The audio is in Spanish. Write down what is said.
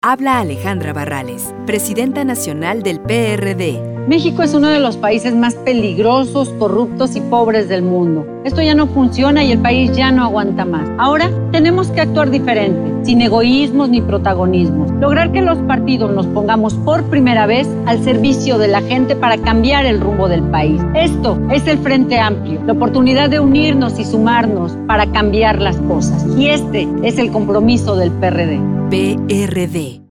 Habla Alejandra Barrales, presidenta nacional del PRD. México es uno de los países más peligrosos, corruptos y pobres del mundo. Esto ya no funciona y el país ya no aguanta más. Ahora tenemos que actuar diferente, sin egoísmos ni protagonismos. Lograr que los partidos nos pongamos por primera vez al servicio de la gente para cambiar el rumbo del país. Esto es el Frente Amplio, la oportunidad de unirnos y sumarnos para cambiar las cosas. Y este es el compromiso del PRD. PRD.